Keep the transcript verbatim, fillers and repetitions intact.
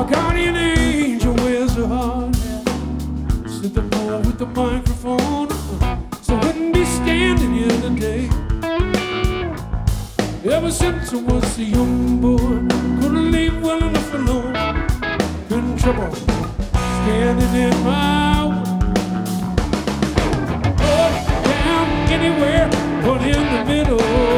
guardian angel wears her heart. Sit the boy with the microphone, so I wouldn't be standing here today. Ever since I was a young boy, couldn't leave well enough alone. Been in trouble, standing in my way. Up, down, anywhere, but in the middle.